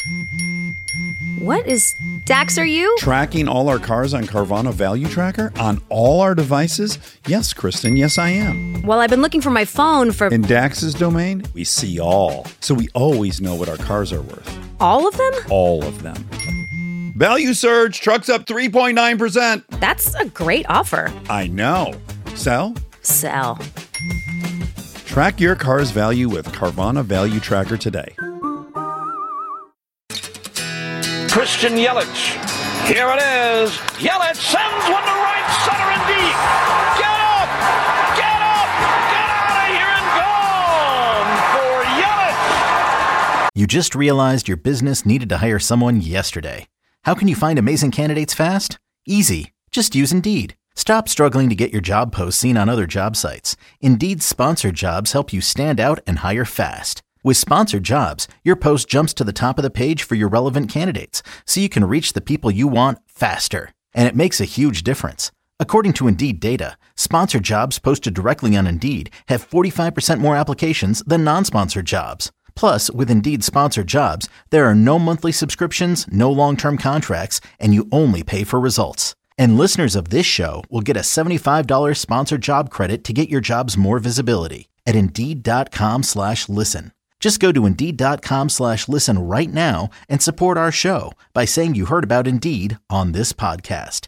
What is... Dax, are you? Tracking all our cars on Carvana Value Tracker on all our devices? Yes, Kristen, yes I am. Well, I've been looking for my phone for... In Dax's domain, we see all. So we always know what our cars are worth. All of them? All of them. Value surge, trucks up 3.9%. That's a great offer. I know. Sell? Sell. Track your car's value with Carvana Value Tracker today. Christian Yelich. Here it is. Yelich sends one to right center and deep. Get up! Get up! Get out of here and gone for Yelich! You just realized your business needed to hire someone yesterday. How can you find amazing candidates fast? Easy. Just use Indeed. Stop struggling to get your job posts seen on other job sites. Indeed's sponsored jobs help you stand out and hire fast. With sponsored jobs, your post jumps to the top of the page for your relevant candidates, so you can reach the people you want faster. And it makes a huge difference. According to Indeed data, sponsored jobs posted directly on Indeed have 45% more applications than non-sponsored jobs. Plus, with Indeed sponsored jobs, there are no monthly subscriptions, no long-term contracts, and you only pay for results. And listeners of this show will get a $75 sponsored job credit to get your jobs more visibility at Indeed.com/listen. Just go to Indeed.com/listen right now and support our show by saying you heard about Indeed on this podcast.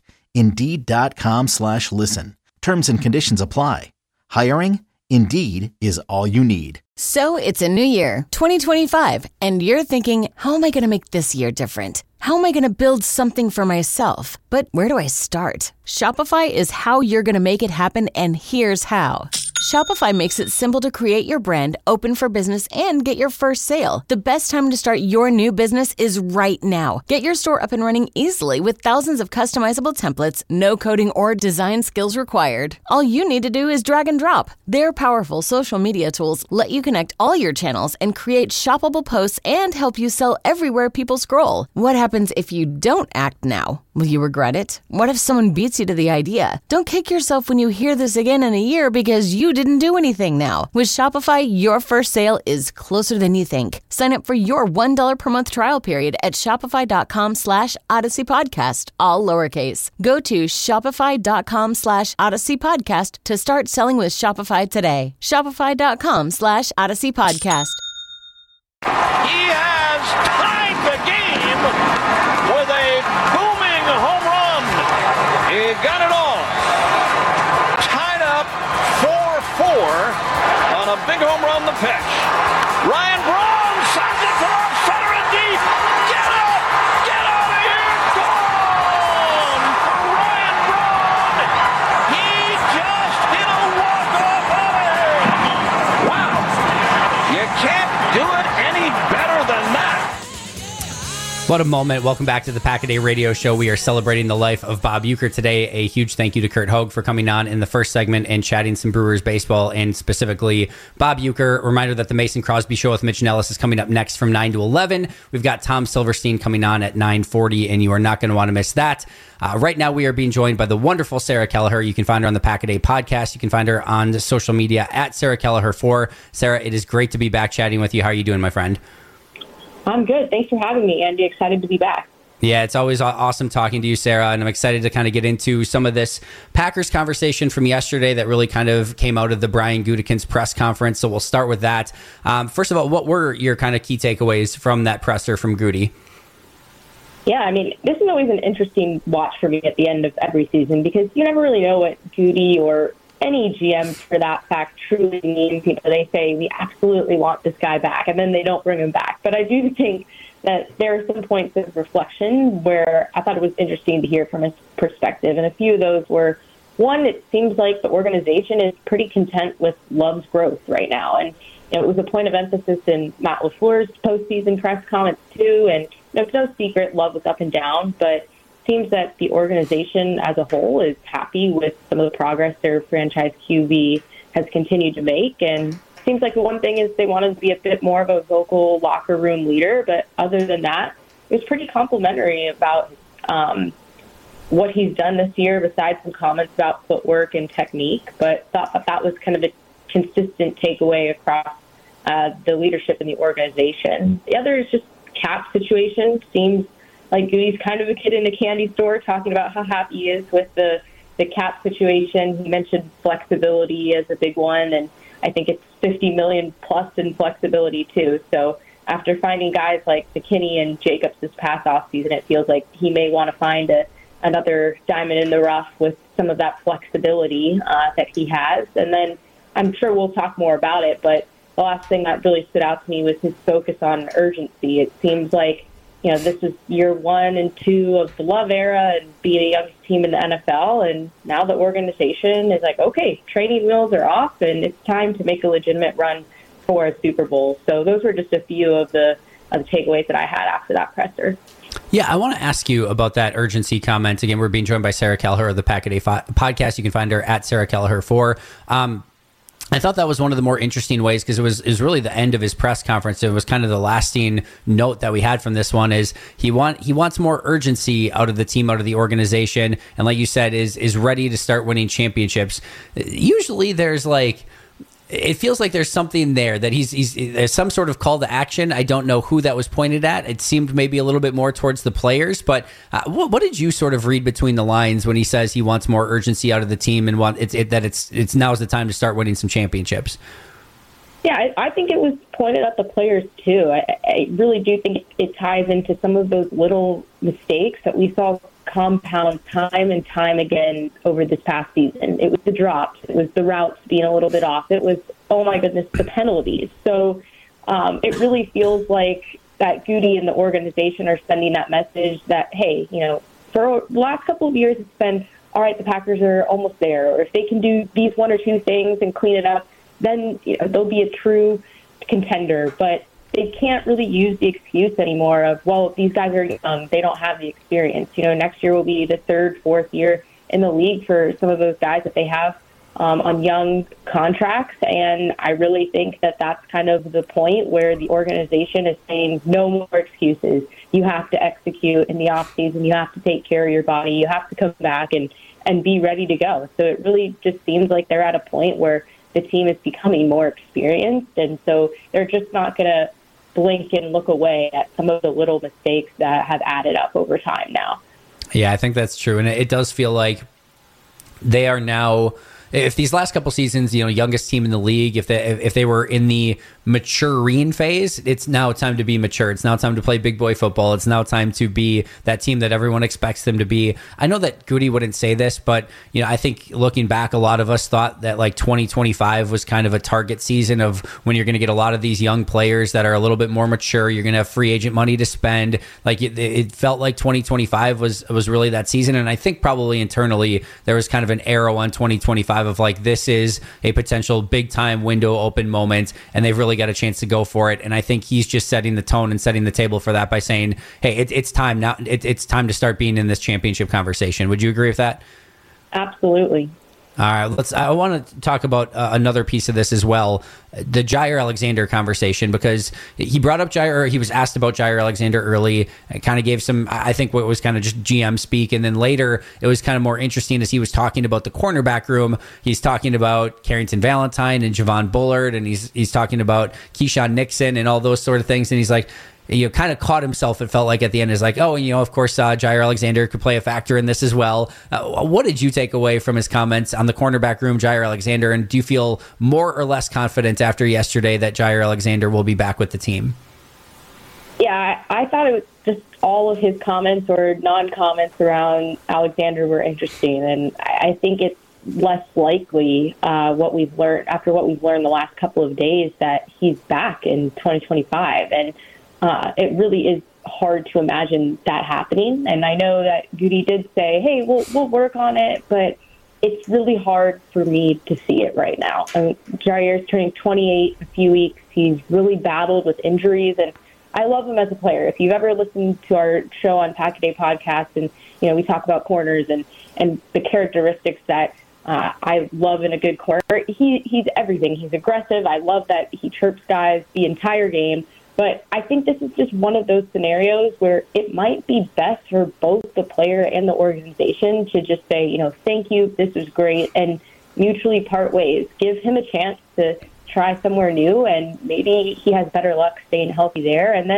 Indeed.com/listen. Terms and conditions apply. Hiring? Indeed is all you need. So it's a new year, 2025, and you're thinking, how am I going to make this year different? How am I going to build something for myself? But where do I start? Shopify is how you're going to make it happen, and here's how. Shopify makes it simple to create your brand, open for business, and get your first sale. The best time to start your new business is right now. Get your store up and running easily with thousands of customizable templates, no coding or design skills required. All you need to do is drag and drop. Their powerful social media tools let you connect all your channels and create shoppable posts and help you sell everywhere people scroll. What happens if you don't act now? Will you regret it? What if someone beats you to the idea? Don't kick yourself when you hear this again in a year because you didn't do anything now. With Shopify, your first sale is closer than you think. Sign up for your $1 per month trial period at shopify.com/Odyssey Podcast, all lowercase. Go to shopify.com/Odyssey Podcast to start selling with Shopify today. Shopify.com/Odyssey Podcast. He has tied the game with a booming home run. He got it all. Tied up 4-4 on a big home run the pitch. Ryan Braun sends it to left center and deep. Get up! Get out of here! Gone for Ryan Braun. He just hit a walk-off alley. Wow. You can't do it any better than that. What a moment. Welcome back to the Pack-A-Day Radio Show. We are celebrating the life of Bob Uecker today. A huge thank you to Curt Hogue for coming on in the first segment and chatting some Brewers baseball and specifically Bob Uecker. Reminder that the Mason Crosby Show with Mitch and Ellis is coming up next from 9 to 11. We've got Tom Silverstein coming on at 9:40, and you are not going to want to miss that. Right now, we are being joined by the wonderful Sarah Kelleher. You can find her on the Pack-A-Day podcast. You can find her on social media at Sarah Kelleher4. Sarah, it is great to be back chatting with you. How are you doing, my friend? I'm good. Thanks for having me, Andy. Excited to be back. Yeah, it's always awesome talking to you, Sarah, and I'm excited to kind of get into some of this Packers conversation from yesterday that really kind of came out of the Brian Gutekunst press conference, so we'll start with that. First of all, what were your kind of key takeaways from that presser from Goody? Yeah, I mean, this is always an interesting watch for me at the end of every season because you never really know what Goody or any GM, for that fact, truly means. You know, they say, we absolutely want this guy back, and then they don't bring him back. But I do think that there are some points of reflection where I thought it was interesting to hear from his perspective. And a few of those were, one, it seems like the organization is pretty content with Love's growth right now. And you know, it was a point of emphasis in Matt LaFleur's postseason press comments, too. And it's no secret Love was up and down, but seems that the organization as a whole is happy with some of the progress their franchise QB has continued to make. And seems like the one thing is they wanted to be a bit more of a vocal locker room leader. But other than that, it was pretty complimentary about what he's done this year, besides some comments about footwork and technique. But thought that was kind of a consistent takeaway across the leadership in the organization. The other is just cap situation. Seems like Goody's kind of a kid in a candy store talking about how happy he is with the cap situation. He mentioned flexibility as a big one, and I think it's $50 million plus in flexibility too. So after finding guys like McKinney and Jacobs this past offseason, it feels like he may want to find another diamond in the rough with some of that flexibility that he has. And then I'm sure we'll talk more about it, but the last thing that really stood out to me was his focus on urgency. It seems like, this is year 1 and 2 of the Love era and being a youngest team in the NFL. And now the organization is like, okay, training wheels are off and it's time to make a legitimate run for a Super Bowl. So those were just a few of the takeaways that I had after that presser. Yeah, I want to ask you about that urgency comment. Again, we're being joined by Sarah Kelleher of the Pack a Day podcast. You can find her at Sarah Kelleher 4. I thought that was one of the more interesting ways because it was really the end of his press conference. It was kind of the lasting note that we had from this one is he wants more urgency out of the team, out of the organization, and like you said, is ready to start winning championships. Usually, it feels like there's something there that there's some sort of call to action. I don't know who that was pointed at. It seemed maybe a little bit more towards the players, but what did you sort of read between the lines when he says he wants more urgency out of the team and it's now's the time to start winning some championships? Yeah, I think it was pointed at the players too. I really do think it ties into some of those little mistakes that we saw compound time and time again over this past season. It was the drops. It was the routes being a little bit off. It was, oh my goodness, the penalties. So it really feels like that Goody and the organization are sending that message that, hey, for the last couple of years, it's been, all right, the Packers are almost there. Or if they can do these 1 or 2 things and clean it up, then they'll be a true contender. But they can't really use the excuse anymore of, well, these guys are young, they don't have the experience. Next year will be the 3rd, 4th year in the league for some of those guys that they have on young contracts. And I really think that that's kind of the point where the organization is saying no more excuses. You have to execute in the offseason. You have to take care of your body. You have to come back and be ready to go. So it really just seems like they're at a point where the team is becoming more experienced. And so they're just not going to blink and look away at some of the little mistakes that have added up over time now. Yeah, I think that's true. And it does feel like they are now, if these last couple seasons, youngest team in the league, if they were in the maturing phase, it's now time to be mature. It's now time to play big boy football. It's now time to be that team that everyone expects them to be. I know that Goody wouldn't say this, but I think looking back, a lot of us thought that 2025 was kind of a target season of when you're going to get a lot of these young players that are a little bit more mature. You're going to have free agent money to spend. It felt like 2025 was really that season, and I think probably internally there was kind of an arrow on 2025 of this is a potential big time window open moment, and they've really got a chance to go for it. And I think he's just setting the tone and setting the table for that by saying, hey, it's time now. It's time to start being in this championship conversation. Would you agree with that? Absolutely. All right, I want to talk about another piece of this as well, the Jaire Alexander conversation, because he brought up Jaire. He was asked about Jaire Alexander early. It kind of gave some, I think, what was kind of just GM speak, and then later it was kind of more interesting as he was talking about the cornerback room. He's talking about Carrington Valentine and Javon Bullard, and he's talking about Keyshawn Nixon and all those sort of things, and he's like, kind of caught himself, it felt like at the end, is like, oh, of course, Jaire Alexander could play a factor in this as well. What did you take away from his comments on the cornerback room, Jaire Alexander, and do you feel more or less confident after yesterday that Jaire Alexander will be back with the team? Yeah, I thought it was just all of his comments or non-comments around Alexander were interesting, and I think it's less likely what we've learned the last couple of days that he's back in 2025, and it really is hard to imagine that happening. And I know that Goody did say, hey, we'll work on it, but it's really hard for me to see it right now. Jaire's turning 28 in a few weeks. He's really battled with injuries, and I love him as a player. If you've ever listened to our show on Pack a Day podcast, and we talk about corners and the characteristics that I love in a good corner, he's everything. He's aggressive. I love that he chirps guys the entire game. But I think this is just one of those scenarios where it might be best for both the player and the organization to just say, thank you, this was great, and mutually part ways. Give him a chance to try somewhere new, and maybe he has better luck staying healthy there. And then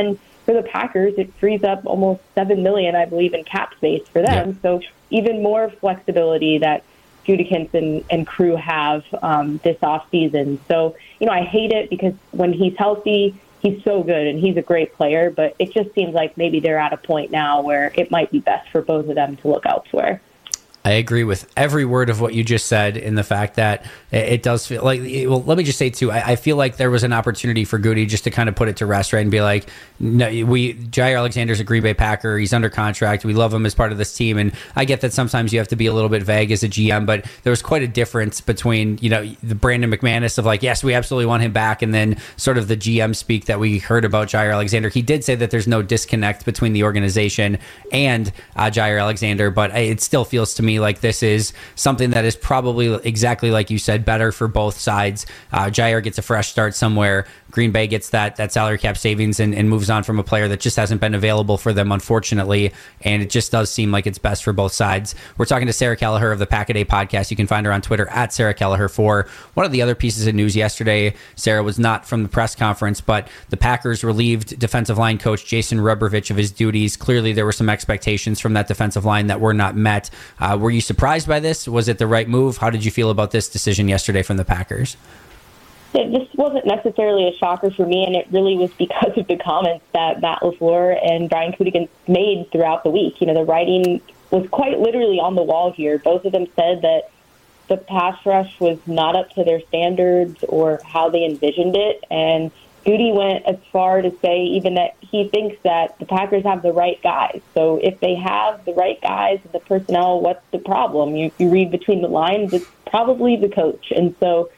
for the Packers, it frees up almost $7 million, I believe, in cap space for them. Yeah. So even more flexibility that Gutekunst and crew have this offseason. So, I hate it because when he's healthy, he's so good and he's a great player, but it just seems like maybe they're at a point now where it might be best for both of them to look elsewhere. I agree with every word of what you just said in the fact that it does feel like, well, let me just say too, I feel like there was an opportunity for Goody just to kind of put it to rest, right? And be like, no, Jaire Alexander's a Green Bay Packer. He's under contract. We love him as part of this team. And I get that sometimes you have to be a little bit vague as a GM, but there was quite a difference between, the Brandon McManus of like, yes, we absolutely want him back. And then sort of the GM speak that we heard about Jaire Alexander. He did say that there's no disconnect between the organization and Jaire Alexander, but it still feels to me like this is something that is probably exactly like you said, better for both sides. Jaire gets a fresh start somewhere. Green Bay gets that salary cap savings and moves on from a player that just hasn't been available for them, unfortunately. And it just does seem like it's best for both sides. We're talking to Sarah Kelleher of the Pack-A-Day podcast. You can find her on Twitter at Sarah Kelleher. For one of the other pieces of news yesterday, Sarah, was not from the press conference, but the Packers relieved defensive line coach Jason Rebrovich of his duties. Clearly, there were some expectations from that defensive line that were not met. Were you surprised by this? Was it the right move? How did you feel about this decision yesterday from the Packers? This wasn't necessarily a shocker for me, and it really was because of the comments that Matt LaFleur and Brian Gutekunst made throughout the week. The writing was quite literally on the wall here. Both of them said that the pass rush was not up to their standards or how they envisioned it, and Goody went as far to say even that he thinks that the Packers have the right guys. So if they have the right guys and the personnel, what's the problem? You read between the lines, it's probably the coach. And so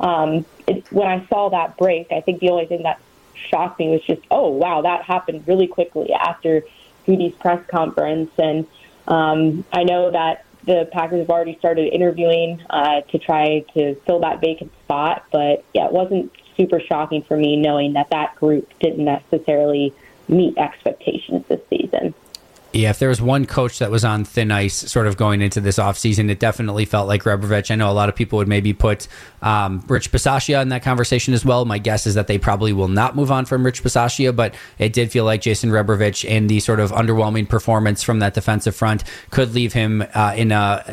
when I saw that break, I think the only thing that shocked me was just, oh, wow, that happened really quickly after Goody's press conference. And I know that the Packers have already started interviewing to try to fill that vacant spot. But, yeah, it wasn't super shocking for me knowing that group didn't necessarily meet expectations this season. Yeah, if there was one coach that was on thin ice sort of going into this offseason, it definitely felt like Rebrovich. I know a lot of people would maybe put Rich Bisaccia in that conversation as well. My guess is that they probably will not move on from Rich Bisaccia, but it did feel like Jason Rebrovich and the sort of underwhelming performance from that defensive front could leave him in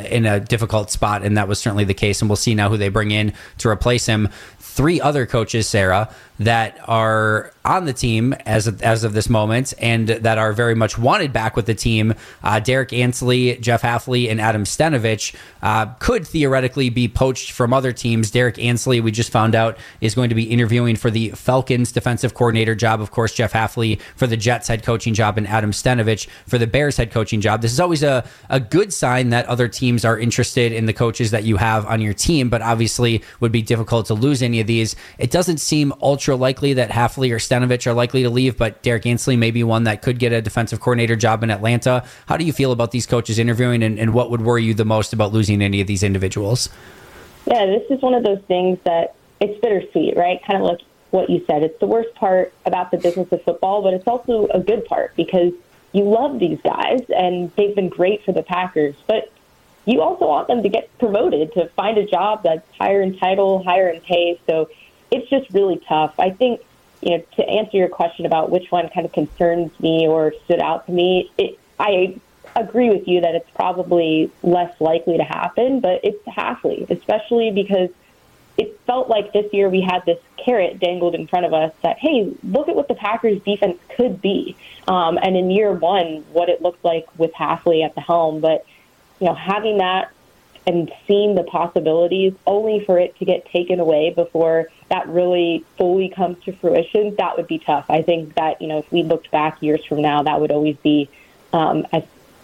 a difficult spot, and that was certainly the case. And we'll see now who they bring in to replace him. 3 other coaches, Sarah, that are on the team as of this moment and that are very much wanted back with the team. Derek Ansley, Jeff Hafley, and Adam Stenavich could theoretically be poached from other teams. Derek Ansley, we just found out, is going to be interviewing for the Falcons defensive coordinator job. Of course, Jeff Hafley for the Jets head coaching job and Adam Stenavich for the Bears head coaching job. This is always a good sign that other teams are interested in the coaches that you have on your team, but obviously would be difficult to lose any of these. It doesn't seem ultra likely that Hafley or Stenavich are likely to leave, but Derek Ansley may be one that could get a defensive coordinator job in Atlanta. How do you feel about these coaches interviewing, and what would worry you the most about losing any of these individuals? Yeah, this is one of those things that it's bittersweet, right? Kind of like what you said. It's the worst part about the business of football, but it's also a good part because you love these guys and they've been great for the Packers, but you also want them to get promoted, to find a job that's higher in title, higher in pay. So it's just really tough. I think, to answer your question about which one kind of concerns me or stood out to me, I agree with you that it's probably less likely to happen, but it's Hafley, especially because it felt like this year we had this carrot dangled in front of us that, hey, look at what the Packers defense could be. And in year one, what it looked like with Hafley at the helm. But, having that and seeing the possibilities only for it to get taken away before that really fully comes to fruition, that would be tough. I think that, if we looked back years from now, that would always be, as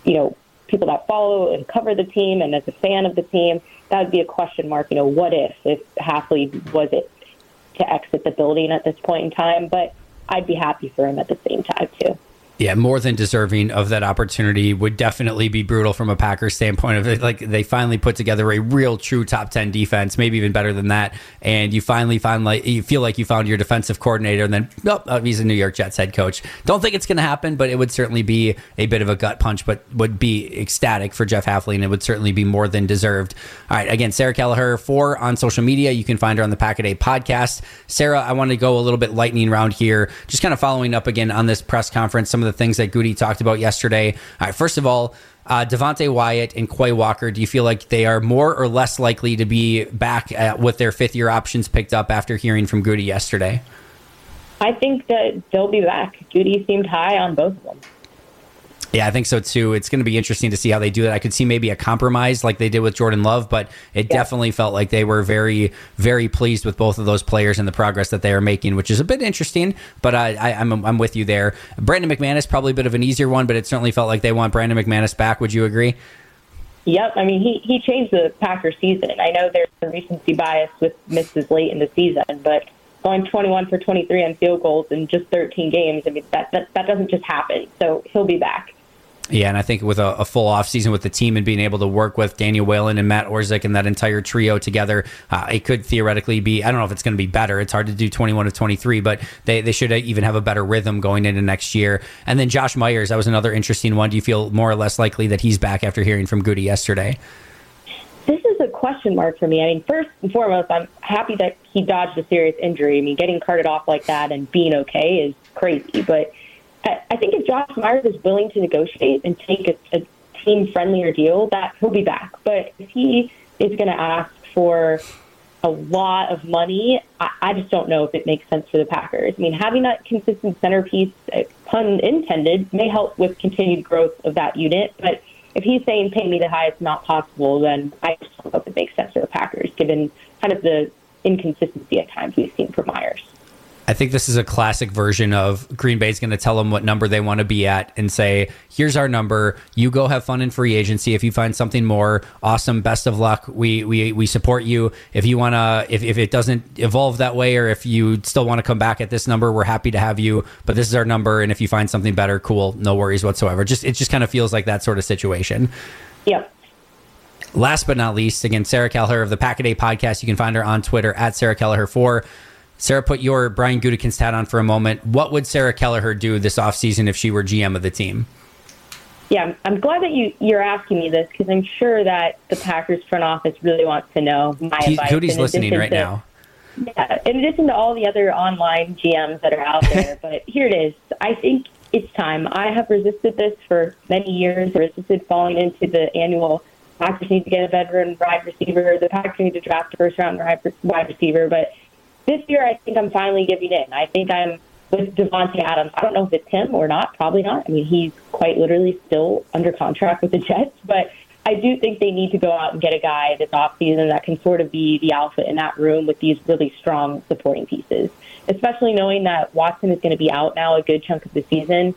people that follow and cover the team and as a fan of the team, that would be a question mark. What if Hafley was it to exit the building at this point in time? But I'd be happy for him at the same time, too. Yeah, more than deserving of that opportunity. Would definitely be brutal from a Packers standpoint of it. Like, they finally put together a real true top 10 defense, maybe even better than that. And you finally find, like, you feel like you found your defensive coordinator, and then he's a New York Jets head coach. Don't think it's going to happen, but it would certainly be a bit of a gut punch, but would be ecstatic for Jeff Hafley, and it would certainly be more than deserved. All right, again, Sarah Kelleher 4 on social media. You can find her on the Pack a Day podcast. Sarah, I want to go a little bit lightning round here, just kind of following up again on this press conference, some of the things that Goody talked about yesterday. All right, first of all, Devonte Wyatt and Quay Walker, do you feel like they are more or less likely to be back with their fifth-year options picked up after hearing from Goody yesterday? I think that they'll be back. Goody seemed high on both of them. Yeah, I think so too. It's going to be interesting to see how they do it. I could see maybe a compromise like they did with Jordan Love, but it definitely felt like they were very, very pleased with both of those players and the progress that they are making, which is a bit interesting, but I'm with you there. Brandon McManus, probably a bit of an easier one, but it certainly felt like they want Brandon McManus back. Would you agree? Yep. I mean, he changed the Packers season. I know there's a recency bias with misses late in the season, but going 21 for 23 on field goals in just 13 games, I mean, that doesn't just happen. So he'll be back. Yeah, and I think with a full offseason with the team and being able to work with Daniel Whalen and Matt Orzik and that entire trio together, it could theoretically be, I don't know if it's going to be better. It's hard to do 21 of 23, but they should even have a better rhythm going into next year. And then Josh Myers, that was another interesting one. Do you feel more or less likely that he's back after hearing from Goody yesterday? This is a question mark for me. I mean, first and foremost, I'm happy that he dodged a serious injury. I mean, getting carted off like that and being okay is crazy, but I think if Josh Myers is willing to negotiate and take a team-friendlier deal, that he'll be back. But if he is going to ask for a lot of money, I just don't know if it makes sense for the Packers. I mean, having that consistent centerpiece, pun intended, may help with continued growth of that unit. But if he's saying pay me the highest amount possible, then I just don't know if it makes sense for the Packers, given kind of the inconsistency at times we've seen from Myers. I think this is a classic version of Green Bay's going to tell them what number they want to be at and say, here's our number. You go have fun in free agency. If you find something more, awesome. Best of luck. We support you. If you want to, if it doesn't evolve that way, or if you still want to come back at this number, we're happy to have you. But this is our number. And if you find something better, cool. No worries whatsoever. It just kind of feels like that sort of situation. Yep. Last but not least, again, Sarah Kelleher of the Pack a Day podcast. You can find her on Twitter at Sarah Kelleher 4. Sarah, put your Brian Gutekunst hat on for a moment. What would Sarah Kelleher do this offseason if she were GM of the team? Yeah, I'm glad that you're asking me this, because I'm sure that the Packers front office really wants to know my advice. Goody's listening right now. Yeah, in addition to all the other online GMs that are out there. But here it is. I think it's time. I have resisted this for many years, resisted falling into the annual Packers need to get a veteran wide receiver, the Packers need to draft a first-round wide receiver, but this year, I think I'm finally giving in. I think I'm with Davante Adams. I don't know if it's him or not. Probably not. I mean, he's quite literally still under contract with the Jets. But I do think they need to go out and get a guy this offseason that can sort of be the alpha in that room with these really strong supporting pieces, especially knowing that Watson is going to be out now a good chunk of the season.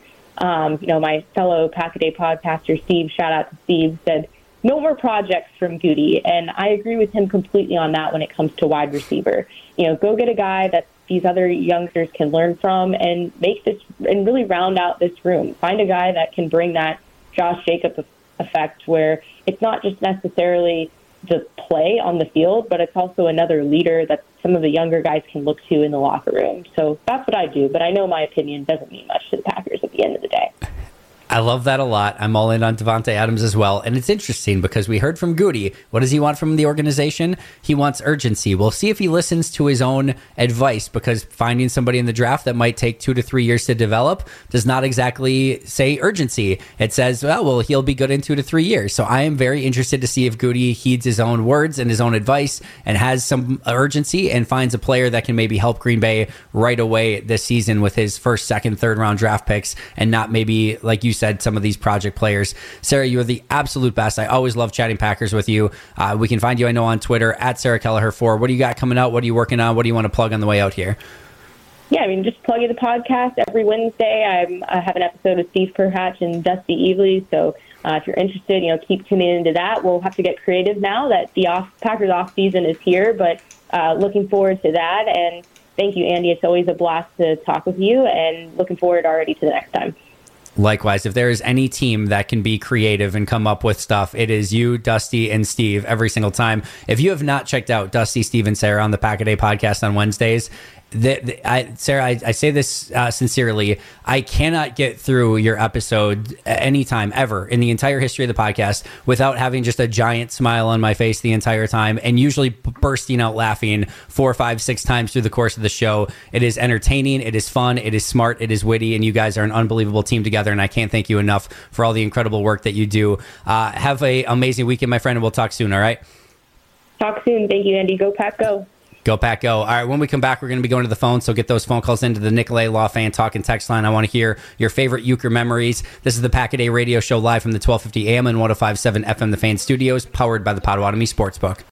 My fellow Pack-A-Day podcaster, Steve, shout out to Steve, said, no more projects from Goody. And I agree with him completely on that when it comes to wide receiver. Go get a guy that these other youngsters can learn from and make this and really round out this room. Find a guy that can bring that Josh Jacobs effect where it's not just necessarily the play on the field, but it's also another leader that some of the younger guys can look to in the locker room. So that's what I do. But I know my opinion doesn't mean much to the Packers at the end of the day. I love that a lot. I'm all in on Davante Adams as well. And it's interesting because we heard from Goody. What does he want from the organization? He wants urgency. We'll see if he listens to his own advice, because finding somebody in the draft that might take 2 to 3 years to develop does not exactly say urgency. It says, well, he'll be good in 2 to 3 years. So I am very interested to see if Goody heeds his own words and his own advice and has some urgency and finds a player that can maybe help Green Bay right away this season with his first, second, third round draft picks, and not maybe, like you said, some of these project players. Sarah, you are the absolute best. I always love chatting Packers with you. We can find you, I know, on Twitter at Sarah Kelleher 4. What do you got coming out? What are you working on? What do you want to plug on the way out here? Yeah, I mean, just plugging the podcast every Wednesday. I have an episode with Steve Perhatch and Dusty Evely. So if you're interested, keep tuning into that. We'll have to get creative now that the Packers off season is here, but looking forward to that. And thank you, Andy. It's always a blast to talk with you, and looking forward already to the next time. Likewise, if there is any team that can be creative and come up with stuff, it is you, Dusty, and Steve every single time. If you have not checked out Dusty, Steve, and Sarah on the Pack a Day podcast on Wednesdays, Sarah, I say this sincerely. I cannot get through your episode anytime ever in the entire history of the podcast without having just a giant smile on my face the entire time, and usually bursting out laughing 4, 5, 6 times through the course of the show. It is entertaining, it is fun, it is smart, it is witty, and you guys are an unbelievable team together, and I can't thank you enough for all the incredible work that you do. Have an amazing weekend, my friend, and we'll talk soon, all right? Talk soon. Thank you, Andy. Go Pack, go. Go Pack, go. All right, when we come back, we're going to be going to the phone, so get those phone calls into the Nicolay Law Fan Talk and Text line. I want to hear your favorite Euchre memories. This is the Pack a Day radio show live from the 1250 AM and 105.7 FM The Fan studios, powered by the Potawatomi Sportsbook.